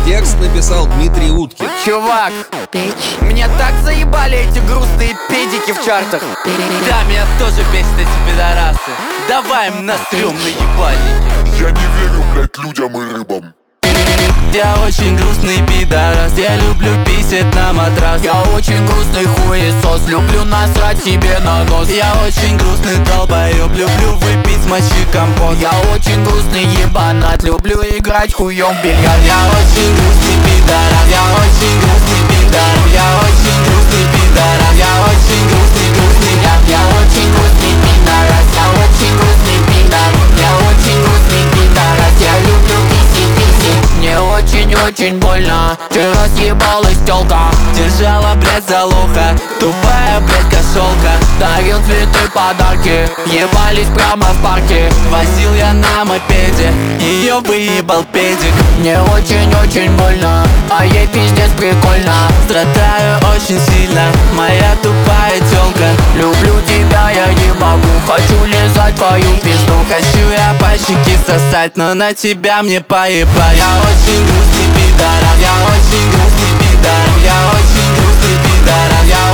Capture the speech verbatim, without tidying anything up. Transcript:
Текст написал Дмитрий Уткин. Чувак, меня так заебали эти грустные педики в чартах. Да, меня тоже бесит эти пидорасы. Давай им настрем на ебальники. Я не верю, блядь, людям и рыбам. Я очень грустный пидорас, я люблю писать на матрас. Я очень грустный хуесос, люблю насрать себе на нос. Я очень грустный долбоёб, люблю выпить с мочи компот. Я очень грустный ебанат, люблю играть хуём в бильярд. Я очень грустный пидорас, я очень грустный пидорас. Я очень грустный пидорас, я очень грустный, грустный я. Я очень грустный пидорас, я очень грустный пидорас. Я очень грустный пидорас, я люблю писать, писать. Мне очень-очень больно, вчера съебалась тёлка. Держала, блядь, за лохо, тупая, блядь, кошелка. Дарил цветы, подарки, ебались прямо в парке. Возил я на мопеде, её выебал педик. Мне очень-очень больно, а ей пиздец прикольно. Страдаю очень сильно, моя тупая тёлка. Люблю тебя, я не могу, хочу лизать твою пизду. Хочу я по щеке сосать, но на тебя мне поебать. Я очень грустный пидорас, я очень грустный пидорас. Я очень грустный пидорас, я